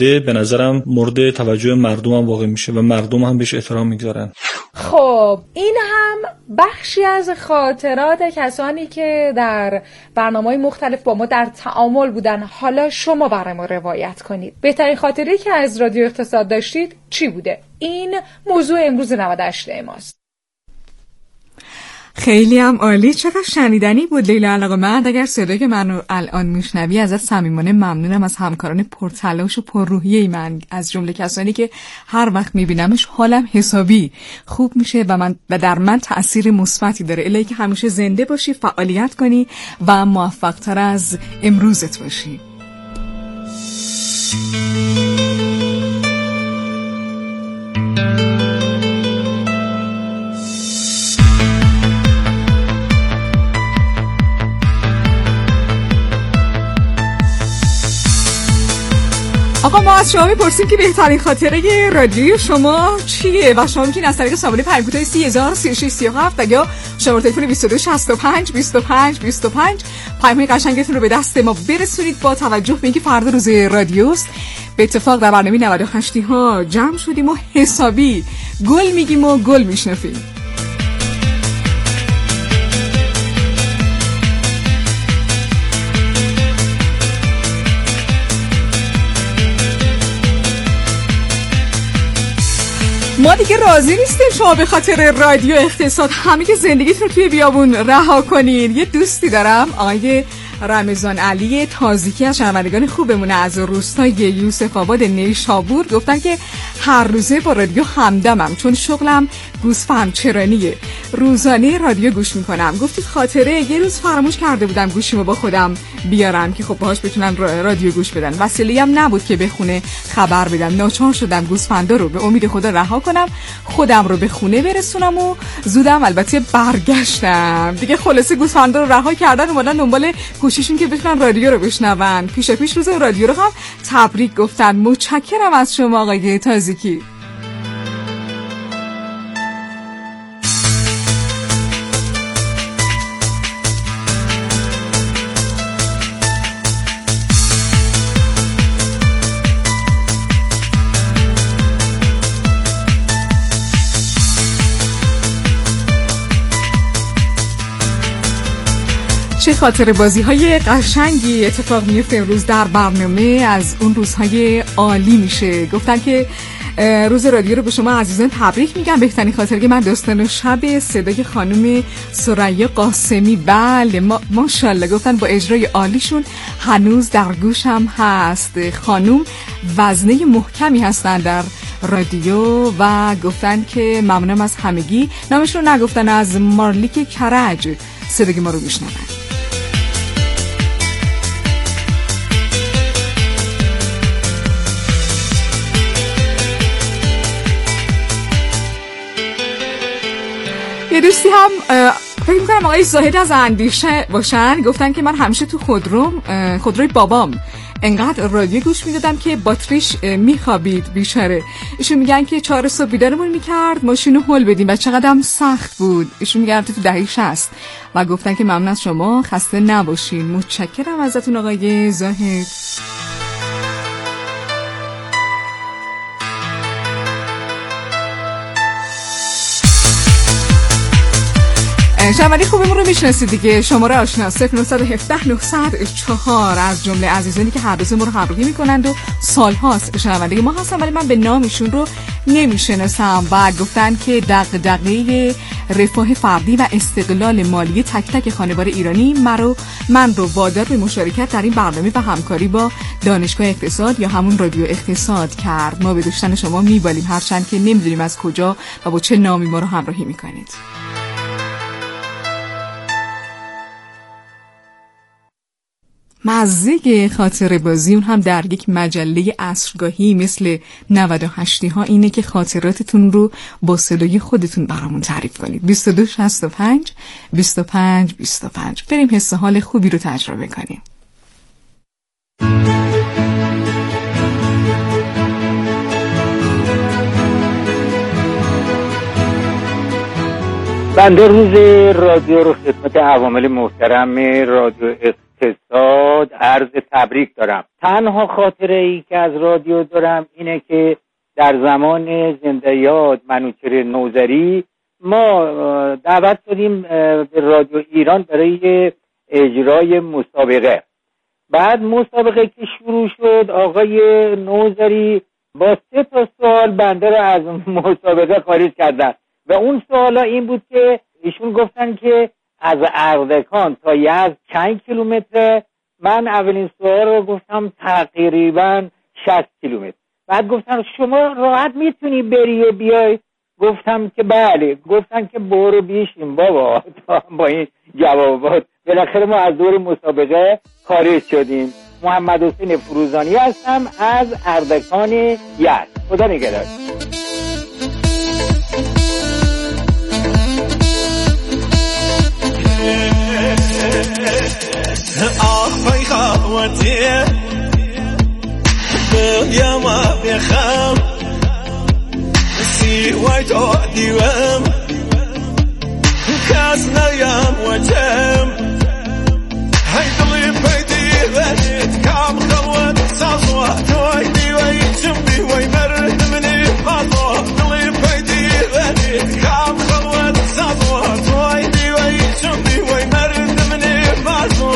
به نظرم مورد توجه مردم هم واقع میشه و مردم هم بهش احترام میگذارن. خب این هم بخشی از خاطرات کسانی که در برنامه‌های مختلف با ما در تعامل بودن. حالا شما برای ما روایت کنید. بهترین خاطره که از رادیو اقتصاد داشتید چی بوده؟ این موضوع امروز 98 ماست. خیلی هم عالی، چقدر شنیدنی بود لیلا علاقه‌مند. اگر صدایی که منو الان میشنوی ازت صمیمانه ممنونم، از همکاران پرتلاش و پرروحیه من، از جمله کسانی که هر وقت میبینمش حالم حسابی خوب میشه و در من تأثیر مثبتی داره. الهی که همیشه زنده باشی، فعالیت کنی و موفق‌تر از امروزت باشی. آقا ما از شما میپرسیم که بهترین خاطره رادیوی شما چیه و شما میتونید از طریق سامانه پیام کوتاه 303637 یا شماره تلفن 2265 25 25 پیام قشنگتون رو به دست ما برسونید. با توجه به اینکه فردا روز رادیوست، به اتفاق در برنامه 98 ها جمع شدیم و حسابی گل میگیم و گل میشنفیم. ما دیگه راضی نیستیم شما به خاطر رادیو اقتصاد همه که زندگیتون رو توی بیابون رها کنین. یه دوستی دارم، آقای رمضان علی تازیکی، از شنوندگان خوبمونه از روستای یوسف آباد نیشابور، گفتن که هر روزه با رادیو همدمم چون شغلم گوسفند چرانیه، روزانه رادیو گوش میکنم. گفتید خاطره، یه روز فراموش کرده بودم گوشیمو با خودم بیارم که خب باهاش بتونن رادیو گوش بدن. وسیله‌ای هم نبود که به خونه خبر بدم. ناچار شدم گوسفندا رو به امید خدا رها کنم، خودم رو به خونه برسونم و زودم البته برگشتم. دیگه خلاصه گوسفندا رو رها کردن، اومدن دنبال گوشیشون که بتونن رادیو رو بشنون. پیش روز رادیو رو هم تبریک گفتن. متشکرم از شما آقای تازیکی. چه خاطر بازی های قشنگی اتفاق میفته امروز در برنامه، از اون روزهای عالی میشه. گفتن که روز رادیو رو به شما عزیزان تبریک میگم. بهترین خاطره که من داستان شب صدای خانم ثریا قاسمی، بله ماشاءالله، گفتن با اجرای عالیشون هنوز در گوشم هست. خانم وزنه محکمی هستن در رادیو و گفتن که ممنونم از همگی. نامشون رو نگفتن، از مارلیک کرج صدای ما رو میشنون. یه دوستی هم فکر میکنم آقای زاهد از اندیشه باشن، گفتن که من همیشه تو خودروی بابام انقدر رادیو گوش میدادم که باتریش میخوابید بیچاره. ایشون میگن که 4 صبح بیدارمون میکرد ماشینو هول بدیم و چقدرم سخت بود. ایشون میگن تو دهه 60 و گفتن که ممنون از شما، خسته نباشین. متشکرم ازتون آقای زاهد. شنوندگان خوبمون رو میشناسید دیگه، شماره آشنا 0917 904 از جمله عزیزانی که هر روز ما رو همراهی میکنند و سالهاست شنونده ما هستن، ولی من به نامشون رو نمیشناسم و گفتن که دغدغه رفاه فردی و استقلال مالی تک تک خانوار ایرانی من رو وادار به مشارکت در این برنامه و همکاری با دانشگاه اقتصاد یا همون رادیو اقتصاد کرد. ما به دوستان شما میبالیم، هرچند که نمیدونیم از کجا و با چه نامی ما رو همراهی میکنید. مزه خاطر بازی اون هم در یک مجله عصرگاهی مثل 98 ها اینه که خاطراتتون رو با صدای خودتون برامون تعریف کنید. 2265 25 25. بریم حس حال خوبی رو تجربه کنیم. بنده روز رادیو رو خدمت عوامل محترم رادیو اقتصاد عرض تبریک دارم. تنها خاطره ای که از رادیو دارم اینه که در زمان زنده یاد منوچهر نوذری ما دعوت شدیم به رادیو ایران برای اجرای مسابقه. بعد مسابقه که شروع شد آقای نوذری با 3 سوال بنده را از مسابقه خارج کردن و اون سوالا این بود که ایشون گفتن که از اردکان تا یزد چند کیلومتره. من اولین سوال رو گفتم تقریبا 60 کیلومتر. بعد گفتن شما راحت میتونی بری و بیای؟ گفتم که بله. گفتن که برو بیشیم بابا. با این جوابات بالاخره ما از دور مسابقه خارج شدیم. محمد حسین فروزانی هستم از اردکان یزد. خدا نگهدار. آخوی خواهدی بگیم بخم سیوی تو دیوم کس نیم و جم هی دلی پیدی ونید کام خواد سازوا توی دیوی چم دیوی مرد منی مازو دلی پیدی ونید کام خواد سازوا توی دیوی چم دیوی مرد منی مازو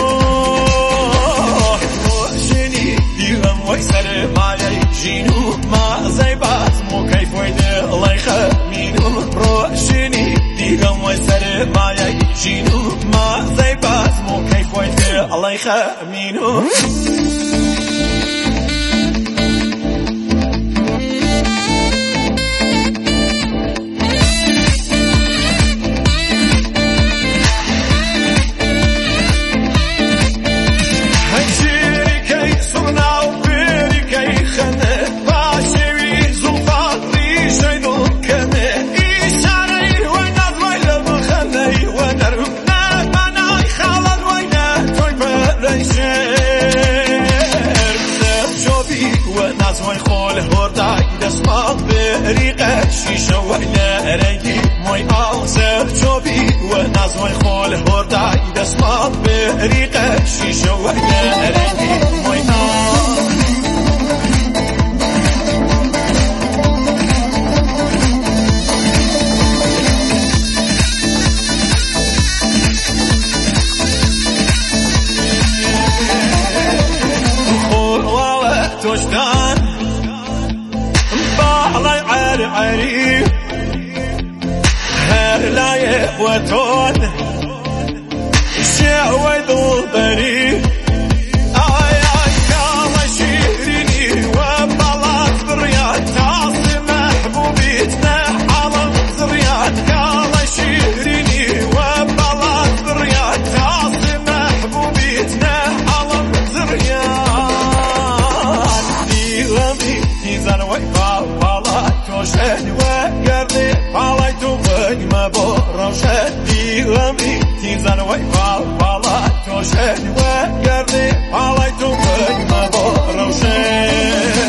شنی دیوم وی سر مایی جینو ما زیبات مو کیف ویده الله خمینو روشنی دیوم وی سر مایی جینو ما زیبات مو کیف ویده الله خمینو شیشه و نرگی موی آزر چوبی و نازوی خال هردای دستمال بریقه شیشه و نرگی موی خور واله توشتان باحلای عری هرلاي وتون شعوي ضلبري اي كاما شيريني وبلاط بريات تعصي محبوبيتنا على زريات كاما شيريني وبلاط بريات تعصي محبوبيتنا على زريات دي غمي تيزان ويبالا توشاني ويرضي بالاي توبني ما بروشان دي غمي تيزان ويبالا توشاني ويرضي بالاي توبني ما بروشان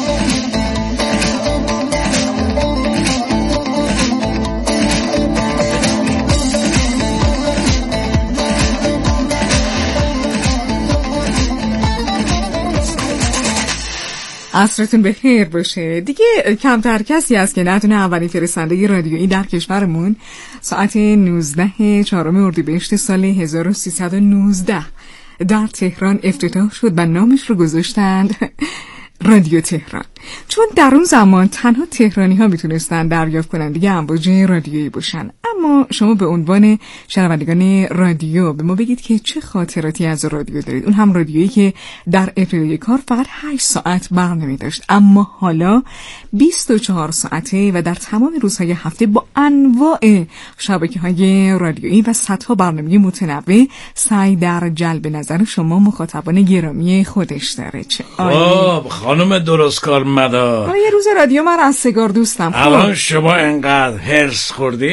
عصرتون بخیر باشه. دیگه کمتر کسی هست که ندونه اولین فرستنده رادیویی در کشورمون ساعت 19 4 اردیبهشت سال 1319 در تهران افتتاح شد و نامش رو گذاشتند رادیو تهران، چون در اون زمان تنها تهرانی ها میتونستن دریافت کننده امواج رادیویی باشن. اما شما به عنوان شنوندگان رادیو به ما بگید که چه خاطراتی از رادیو دارید. اون هم رادیویی که در ابتدای کار فقط 8 ساعت برنامه داشت، اما حالا 24 ساعته و در تمام روزهای هفته با انواع شبکه‌های رادیویی و صدها برنامه متنوع سعی در جلب نظر شما مخاطبان گرامی خودش داره. چه خانم درستکار مدار، یه روز رادیو من از سگار دوستم. الان شما انقدر هرس خوردی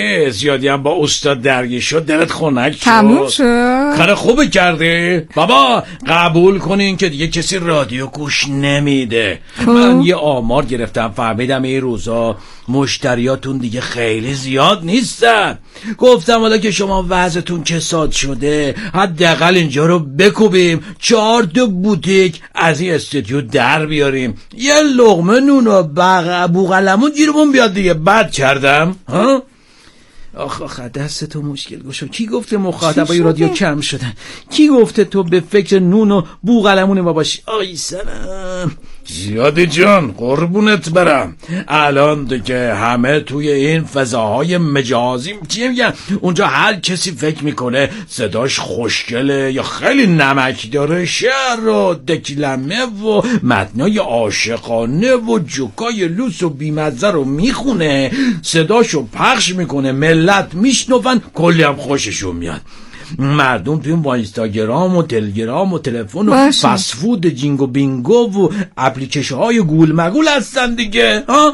زیادی هم با استاد درگیر شد دلت خنک شد. تموم شد. کار خوبی کرده بابا. قبول کنین که دیگه کسی رادیو گوش نمیده. من یه آمار گرفتم فهمیدم این روزا مشتریاتون دیگه خیلی زیاد نیستن. گفتم حالا که شما وضعتون کساد شده حداقل اینجا رو بکوبیم 4 بوتیک از این استودیو در بیاریم، یه لقمه نون و بوقلمون گیرمون بیاد دیگه. بد کردم ها؟ آخ دست تو مشکل گوشم. کی گفته مخاطبای رادیو کم شدن؟ کی گفته تو به فکر نون و بوقلمون ما باشی؟ آی سلام زیادی جان قربونت برم. الان دیگه همه توی این فضاهای مجازی چی میگن اونجا هر کسی فکر میکنه صداش خوشگله یا خیلی نمک داره، شعر و دکلمه و متنای عاشقانه و جوکای لوس و بیمزه رو میخونه، صداشو پخش میکنه، ملت میشنون، کلی هم خوششون میاد. مردم توی با اینستاگرام و تلگرام و تلفن و فسفود جینگو بینگو و اپلیکیشن های گول مگول هستن دیگه ها.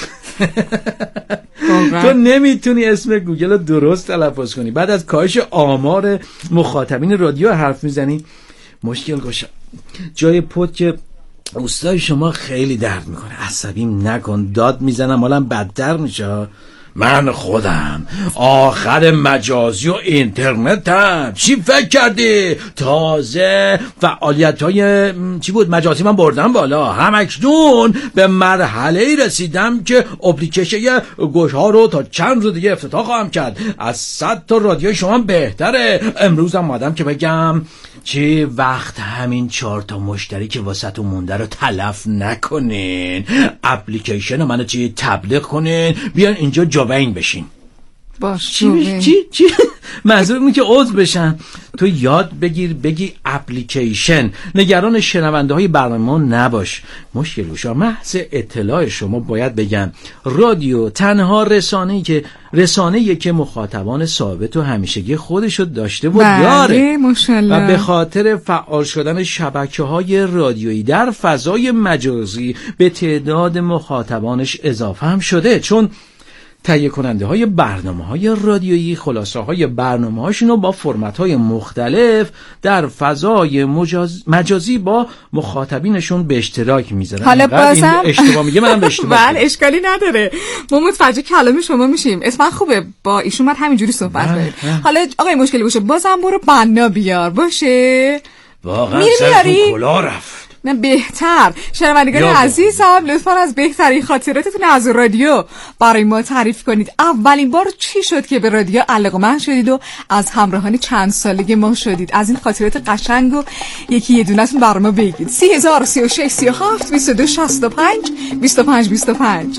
تو نمیتونی اسم گوگل رو درست تلفظ کنی، بعد از کاهش آمار مخاطبین رادیو حرف میزنی. مشکل گوشه جای پد که اوستای شما خیلی درد میکنه. عصبیم نکن، داد میزنم حالم بدتر میشه. من خودم آخر مجازی و اینترنتم. چی فکر کردی؟ تازه فعالیت‌های چی بود مجازی من بردم بالا. همکنون به مرحله‌ای رسیدم که اپلیکیشن گوش‌ها رو تا چند روز دیگه افتتاح خواهم کرد. از 100 تا رادیو شما بهتره. امروز هم اومدم که بگم چه وقت همین 4 تا مشتری که واسهتون مونده رو تلف نکنین. اپلیکیشن منو چی تبلیغ کنین، بیان اینجا جوین بشین. باش چی منظور اینه که عضو بشن. تو یاد بگیر بگی اپلیکیشن. نگران شنونده های برنامه ما نباش. مشکل گوشا محض اطلاع شما باید بگم رادیو تنها رسانه‌ای که مخاطبان ثابت و همیشگی خودشو داشته و داره و به خاطر فعال شدن شبکه‌های رادیویی در فضای مجازی به تعداد مخاطبانش اضافه هم شده، چون تهیه کننده های برنامه های رادیویی خلاصه های برنامه هاشون رو با فرمت های مختلف در فضای مجازی با مخاطبینشون به اشتراک میذارن. حالا بازم اشتباه میگه منم اشتباه بله اشکالی نداره، ما متوجه کلام شما میشیم. اسم خوبه، با ایشون من همینجوری صحبت کنید. حالا آقای مشکلی باشه بازم برو بنا بیار باشه. واقعا سرتون کلا رفت. نه بهتر. شنوندگان عزیزم لطفاً از بهترین خاطراتتون از رادیو برای ما تعریف کنید. اولین بار چی شد که به رادیو علاقه‌مند شدید و از همراهان چند سالگی ما شدید؟ از این خاطرات قشنگ و یکی یه دونه‌تون برای ما بگید. 3036 37 22 65 25 25.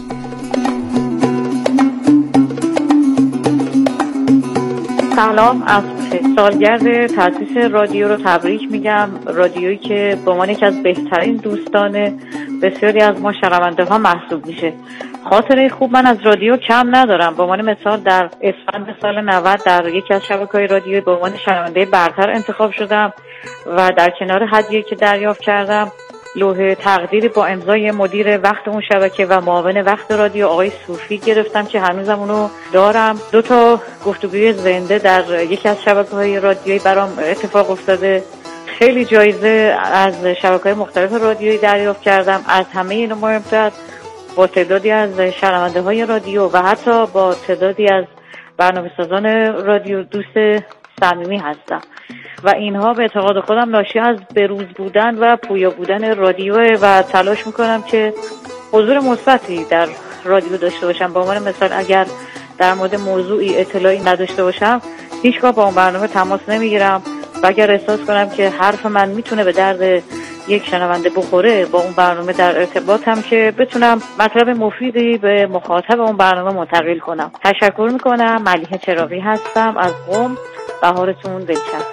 سلام، از سالگرد تأسیس رادیو رو تبریک میگم. رادیویی که به عنوان یکی از بهترین دوستان بسیاری از ما شنونده ها محسوب میشه. خاطره خوب من از رادیو کم ندارم. به عنوان مثال در اسفند سال 90 در یکی از شبکه‌های رادیویی به عنوان شنونده برتر انتخاب شدم و در کنار هدیه‌ای که دریافت کردم لوح تقدیری با امضای مدیر وقت اون شبکه و معاون وقت رادیو آقای صوفی گرفتم که هنوزم اونو دارم. 2 گفتگوی زنده در یکی از شبکه‌های رادیویی برام اتفاق افتاده. خیلی جایزه از شبکه‌های مختلف رادیویی دریافت کردم. از همه اینا مهمتر با تعدادی از شنونده‌های رادیو و حتی با تعدادی از برنامه‌سازان رادیو دوست صمیمی هستم و اینها به اعتقاد خودم ناشی از بروز بودن و پویا بودن رادیو و تلاش میکنم که حضور مثبتی در رادیو داشته باشم. به عنوان مثال اگر در مورد موضوعی اطلاعی نداشته باشم هیچگاه با اون برنامه تماس نمیگیرم و اگر احساس کنم که حرف من میتونه به درد یک شنونده بخوره با اون برنامه در ارتباطم که بتونم مطلب مفیدی به مخاطب اون برنامه منتقل کنم. تشکر میکنم. ملیحه چراغی هستم از قم. بهارتون دلچسب.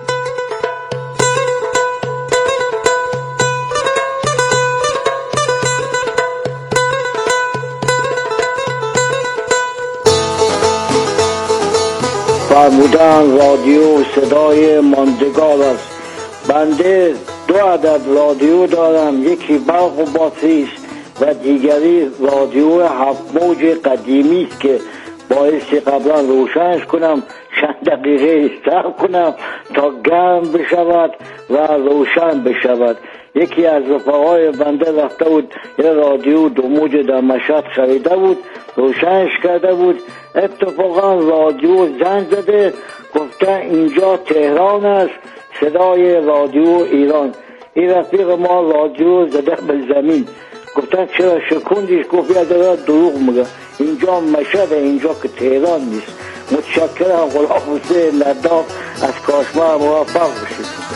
فرمودن رادیو صدای ماندگار است. بنده 2 عدد رادیو دارم، یکی برق و باتری است و دیگری رادیو 7 موج قدیمی است که بایستی قبلا روشنش کنم، چند دقیقه صبر کنم تا گرم بشود و روشن بشود. یکی از رفقای بنده رفته بود یه رادیو 2 موج در مشهد خریده بود، روشنش کرده بود، اتفاقا رادیو زنگ زده گفته اینجا تهران است، صدای رادیو ایران. این رفیق ما رادیو زده به زمین. گفتن چرا شکوندیش؟ گفت یه داره دروغ میگه، اینجا مشهد، اینجا که تهران نیست. متشکرم. غلام حسین لداف از کاشمر. موفق باشید.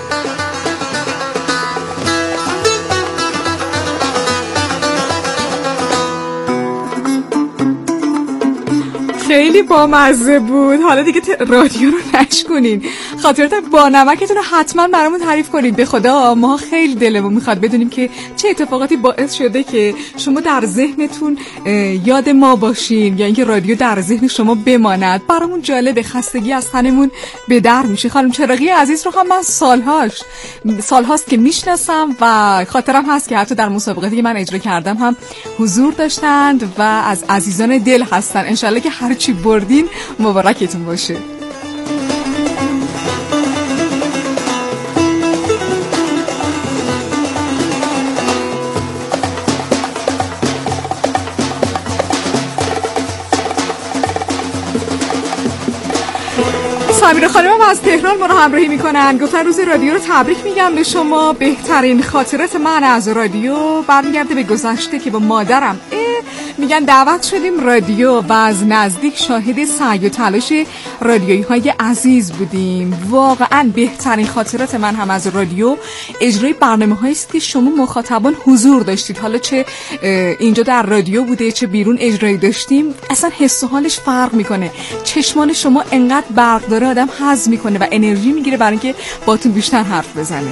خیلی بامزه بود. حالا دیگه رادیو رو نشکنین، خاطرات با نمکتون رو حتما برامون تعریف کنید. به خدا ما خیلی دلمون میخواد بدونیم که چه اتفاقاتی باعث شده که شما در ذهنتون یاد ما باشین یا اینکه رادیو در ذهن شما بماند. برامون جالبه، خستگی از تنمون به در میشه. خانم چراغی عزیز رو هم من سالهاست که میشناسم و خاطرم هست که حتی در مسابقاتی که من اجرا کردم هم حضور داشتند و از عزیزان دل هستن. انشالله که هر چی بردین مبارکتون باشه. سمیرا خانم از تهران ما رو همراهی میکنن، گفتن روز رادیو رو تبریک میگم به شما. بهترین خاطرات من از رادیو برمیگرده به گذشته که با مادرم میگن دعوت شدیم رادیو و از نزدیک شاهد سعی و تلاش رادیویی های عزیز بودیم. واقعا بهترین خاطرات من هم از رادیو اجرای برنامه هایی است که شما مخاطبان حضور داشتید. حالا چه اینجا در رادیو بوده چه بیرون اجرایی داشتیم، اصلا حس و حالش فرق میکنه. چشمان شما انقدر برق داره آدم حظ میکنه و انرژی میگیره برای اینکه باتون بیشتر حرف بزنه.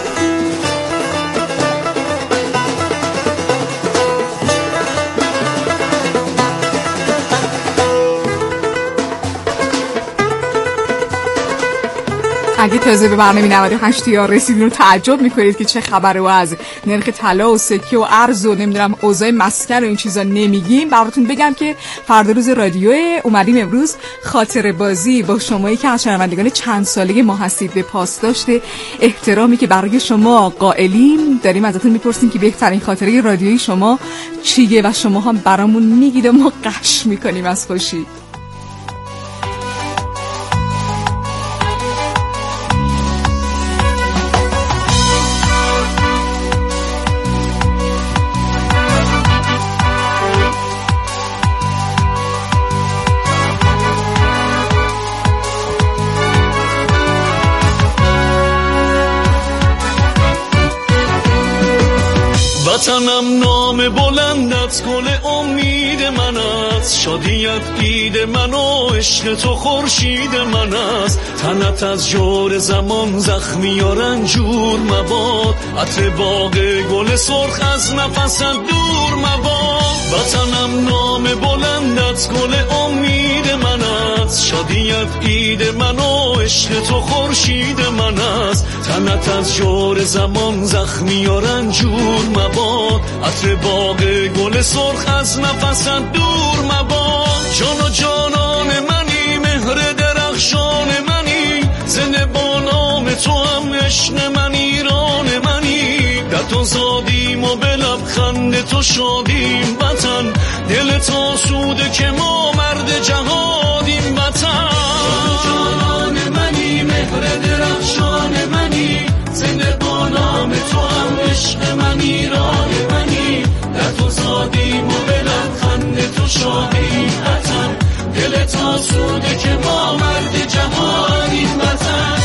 اگه تازه به برنامه 98 یا رسیدین رو تعجب میکنید که چه خبره و از نرخ طلا و سکه و ارز و نمیدونم اوضاع مسکن و این چیزا نمیگیم، براتون بگم که فردا روز رادیو اومدیم امروز خاطره بازی با شمایی که از شنوندگان چند ساله ما هستید به پاس داشته احترامی که برای شما قائلیم داریم ازتون میپرسیم که بهترین خاطره رادیویی شما چیه و شما هم برامون میگید و ما قش میکنیم از خوشی. وطنم نام بلندت، گل امید من است، شادیت عید من و عشق تو خورشید من است. تنت از جور زمان زخمی و رنجور مباد، عطر باغ گل سرخ از نفست دور مباد. وطنم نام بلندت، گل امید من است، شادیت عید من و عشق تو خورشید من است. تنت از جور زمان زخمی و رنجور مباد، عطر باغ گل سرخ از نفست دور مباد. جان و جانان منی، مهر درخشان منی، زنده با نام تو هم عشق من ایران منی. در تو زادیم و به لبخند تو شادیم وطن، دل تا سوده که ما مرد جهادیم وطن. جان و جانان منی، مهر درخشان منی، زنده با نام تو هم عشق من ایران منی. در تو زادیم و به لبخند تو شادیم وطن، دل تا سوده که ما مرد جهانیم وطن.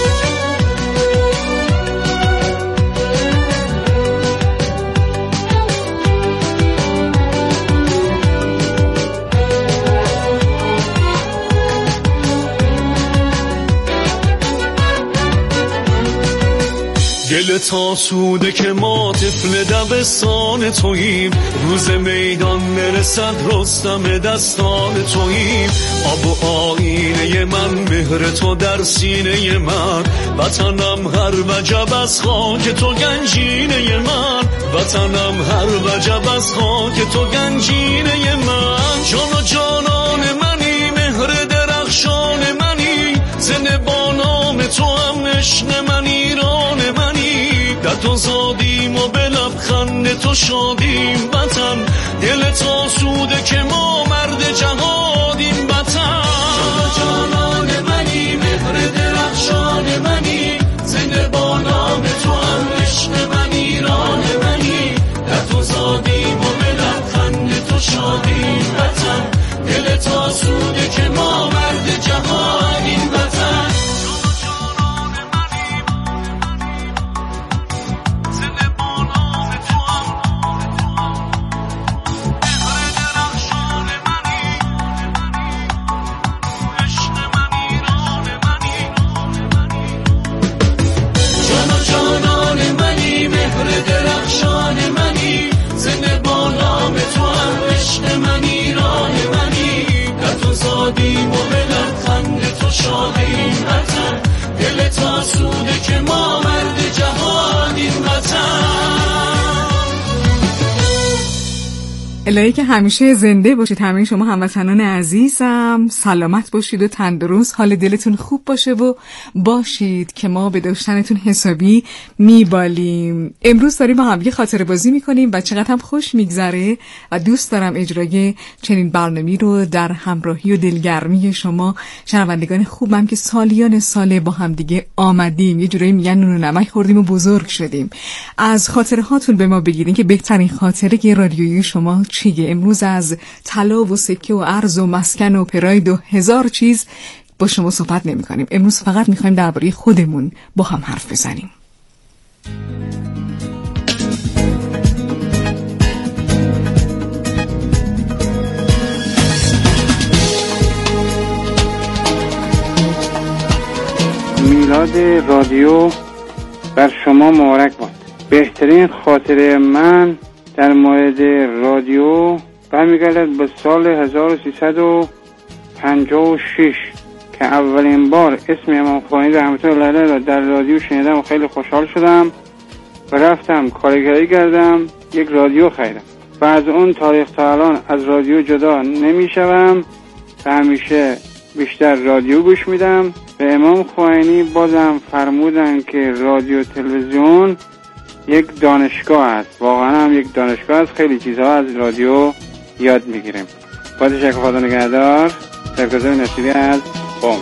دل تا سوده که ما طفل دبستان توییم، روز میدان نرسد رستم دستان توییم. آب و آینه من، مهر تو در سینه من، وطنم هر وجب از خاک تو گنجینه من، وطنم هر وجب از خاک تو گنجینه من. جان و جانان شادیم وطن، دل تا سوده که ما مرد جهادیم وطن. جانان منی، مهر درخشان منی، زنده با نام تو هم عشق من ایران منی. در تو زادیم و به لبخند تو شادیم وطن، دل تا سوده که ما مرد جهانیم وطن. زادیم و به لبخند تو شادیم وطن، دل تا سوده که ما مرد جهانیم وطن. الهی که همیشه زنده باشید همه شما هموطنان عزیزم، سلامت باشید و تندرست، حال دلتون خوب باشه و باشید که ما به داشتنتون حسابی میبالیم. امروز داریم با هم یه خاطره بازی میکنیم و چقدر هم خوش میگذره و دوست دارم اجرای چنین برنامه‌ای رو در همراهی و دلگرمی شما شنوندگان خوبم که سالیان ساله با هم دیگه آمدیم، یه جورایی میگن نون و نمک خوردیم و بزرگ شدیم. از خاطره هاتون به ما بگیرین که بهترین خاطره که رادیویی شما چیه. امروز از طلا و سکه و ارز و مسکن و پراید و هزار چیز با شما صحبت نمی کنیم. امروز فقط میخوایم درباره خودمون با هم حرف بزنیم. میلاد رادیو بر شما مبارک باد. بهترین خاطره من در مورد رادیو برمیگردد به سال 1356 که اولین بار اسم امام خمینی رحمت الله علیه را در رادیو شنیدم و خیلی خوشحال شدم و رفتم کارگری کردم، یک رادیو خریدم و از اون تاریخ تا الان از رادیو جدا نمیشم و همیشه بیشتر رادیو گوش میدم. به امام خمینی بازم فرمودن که رادیو تلویزیون یک دانشگاه است، واقعا هم یک دانشگاه است، خیلی چیزها از رادیو یاد میگیریم. با تشکر، خدا نگهدار. سرکرزه نصیری از قم.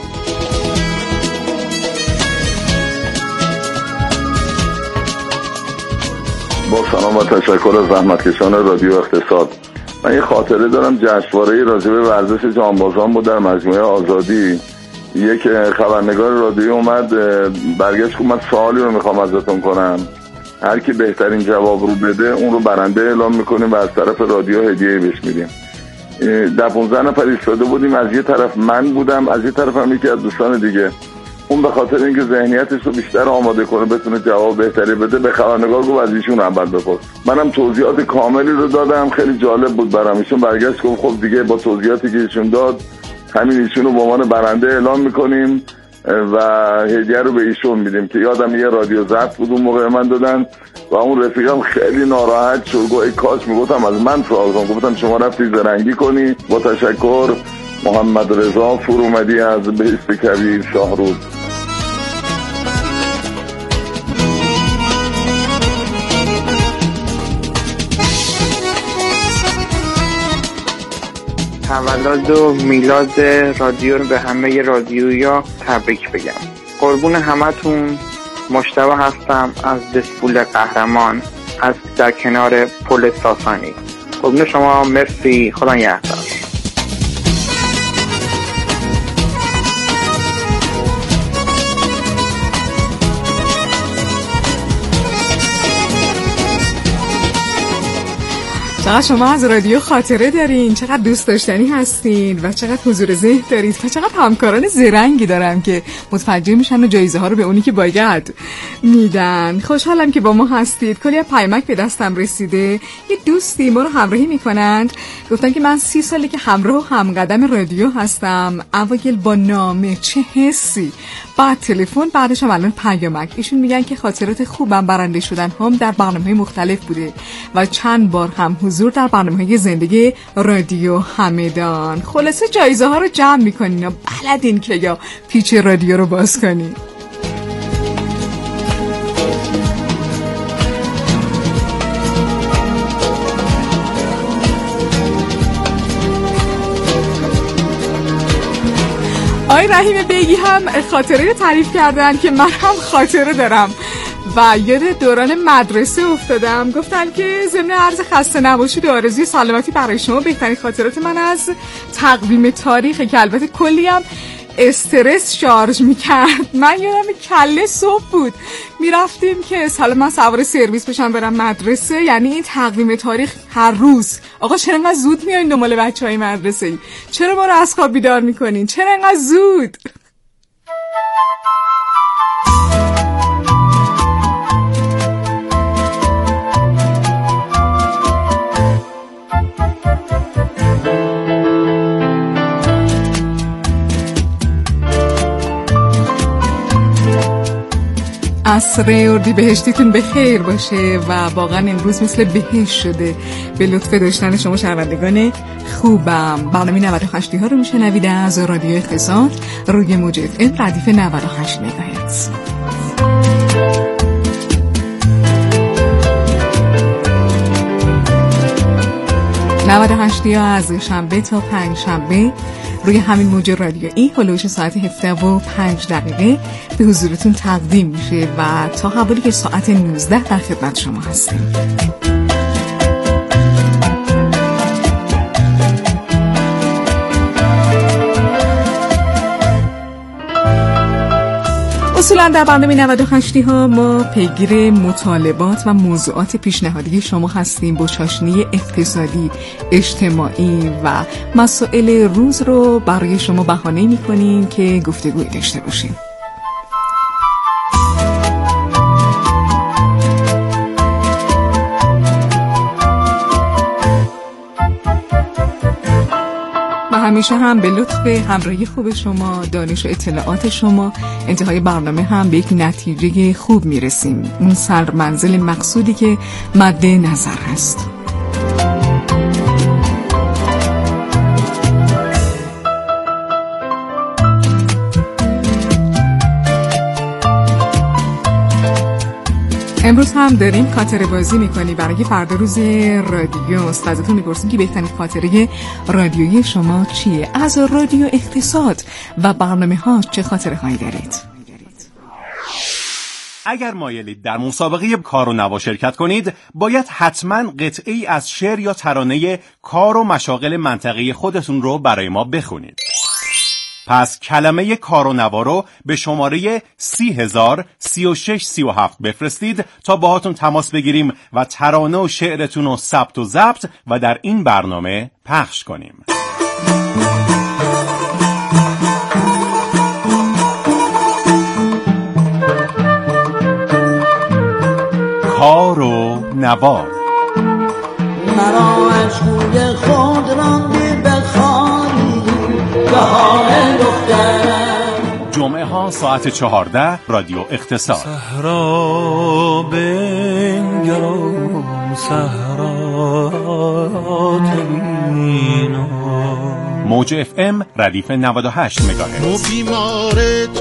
با سلام و تشکر از زحمتکشان رادیو اقتصاد. من یه خاطره دارم، جشنواره راجع به ورزش جانبازان بود در مجموعه آزادی. یک خبرنگار رادیو اومد برگشت که من سوالی رو میخوام ازتون کنم، هر کی بهترین جواب رو بده اون رو برنده اعلام میکنیم و از طرف رادیو هدیه بهش میدیم. در 15 نفر ایستاده بودیم، از یه طرف من بودم، از یه طرف هم یکی از دوستان دیگه. اون به خاطر اینکه ذهنیتش رو بیشتر آماده کنه بتونه جواب بهتری بده به خبرنگار گفت از ایشون اول بپرس. منم توضیحات کاملی رو دادم، خیلی جالب بود برام. ایشون برگشت گفت خب دیگه با توضیحاتی که ایشون داد همین ایشون رو به عنوان برنده اعلام میکنیم و هدیه رو به ایشون میدیم. که یادم یه رادیو ضبط بود اون موقع من دادن و اون رفیقم خیلی ناراحت شد، گفت ای کاش میگفتم از من سوال کنم. گفتم شما رفتی زرنگی کنی. با تشکر، محمد رضا فرومدی از بهشت کبیر شاهرود. تولد و میلاد رادیو رو به همه رادیویا تبریک بگم. قربون همتون. مجتبی هستم از دسپول قهرمان از در کنار پل ساسانی. قربون شما، مرسی، خدا نگهدار. چقدر شما از رادیو خاطره دارین، چقدر دوست داشتنی هستین و چقدر حضور ذهن دارید و چقدر همکاران زرنگی دارم که متوجه میشن و جایزه ها رو به اونی که باید میدن. خوشحالم که با ما هستید. کلی پیامک به دستم رسیده. یه دوستی ما رو همراهی میکنند، گفتن که من 30 ساله که همراه و همقدم رادیو هستم. اوایل با نامه چه حسی، بعد تلفن، بعدش هم الان پیامک. ایشون میگن که خاطرات خوبم برنده شدن هم در برنامه‌های مختلف بوده و چند بار هم حضور در برنامه‌های زندگی رادیو همدان. خلاصه جایزه ها رو جمع میکنین و بلدین که یا پیچ رادیو رو باز کنین. آقای رحیم بیگی هم خاطره رو تعریف کردن که من هم خاطره دارم و یاد دوران مدرسه افتادم. گفتن که ضمن عرض خسته نباشید و آرزوی سلامتی برای شما، بهترین خاطرات من از تقویم تاریخ که البته کلی هم استرس شارژ میکرد. من یادم کله صبح بود میرفتیم که سلام من سوار سرویس بشم برم مدرسه، یعنی این تقویم تاریخ هر روز. آقا چرا انقدر زود میایین دنبال بچهای مدرسه ای؟ چرا ما رو از خواب بیدار میکنین؟ چرا انقدر زود؟ عصر اردیبهشتیتون به خیر باشه و واقعا امروز مثل بهشت شده به لطف داشتن شما شنوندگان خوبم. برنامه 98 ها رو میشنوید از رادیو اقتصاد روی موج FM ردیف 98 مگاهرتز. 98 ها از شنبه تا پنج شنبه روی همین موج رادیویی هلوش ساعت 17:05 به حضورتون تقدیم میشه و تا حوالی که ساعت 19 در خدمت شما هستیم. اصولا در برنامه 98 ها ما پیگیر مطالبات و موضوعات پیشنهادی شما هستیم با چاشنی اقتصادی، اجتماعی و مسائل روز رو برای شما بهانه می‌کنیم که گفتگوی داشته باشیم. همیشه هم به لطف همراهی خوب شما، دانش و اطلاعات شما، انتهای برنامه هم به یک نتیجه خوب میرسیم، اون سرمنزل مقصودی که مد نظر هست. امروز هم داریم خاطره بازی میکنی برای فردا روز رادیو. ازتون میپرسیم که بهترین خاطره رادیویی شما چیه؟ از رادیو اقتصاد و برنامه ها چه خاطره هایی دارید؟ اگر مایلید در مسابقه کار و نوا شرکت کنید، باید حتما قطعه‌ای از شعر یا ترانه کار و مشاغل منطقه خودتون رو برای ما بخونید. پس کلمه کار و نوا رو به شماره 30,3637 بفرستید تا باهاتون تماس بگیریم و ترانه و شعرتون رو ثبت و ضبط و در این برنامه پخش کنیم. کار و نوا. مرا عشقوی خود راندی بخاری بهار دخترم. جمعه ها ساعت 14 رادیو اقتصاد. صحرا بنگرم صحرا تبینم. موج اف ام ردیف 98 مگاهرتز. مو بیمار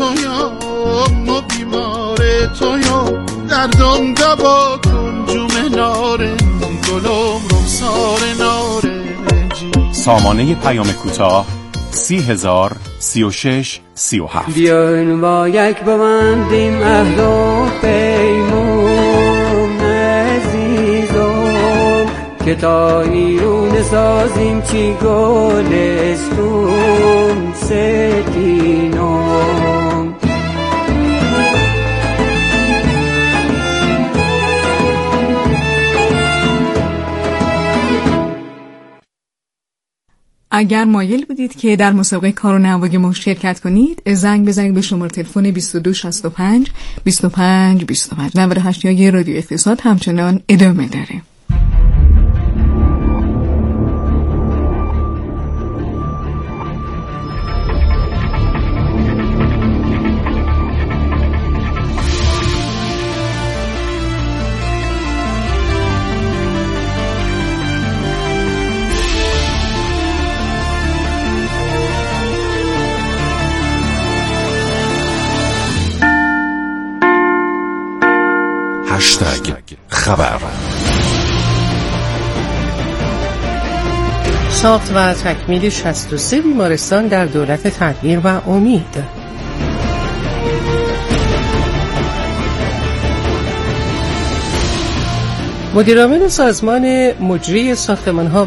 تویا دردم دوا کن جمعه نارنجی گلم رخسار نارنجی. سامانه پیام کوتاه 30,3637. بیاین با یک ببندیم عهد و پیمان عزیزم که تا ایرون سازیم چی گلستون ستینم. اگر مایل بودید که در مسابقه کار و نوای ما شرکت کنید، زنگ بزنید به شماره تلفن 2265 25 25. 98 های رادیو اقتصاد همچنان ادامه داره. خبر. ساخت و تکمیل 63 بیمارستان در دولت تغییر و امید. مدیرعامل سازمان مجری ساختمان‌ها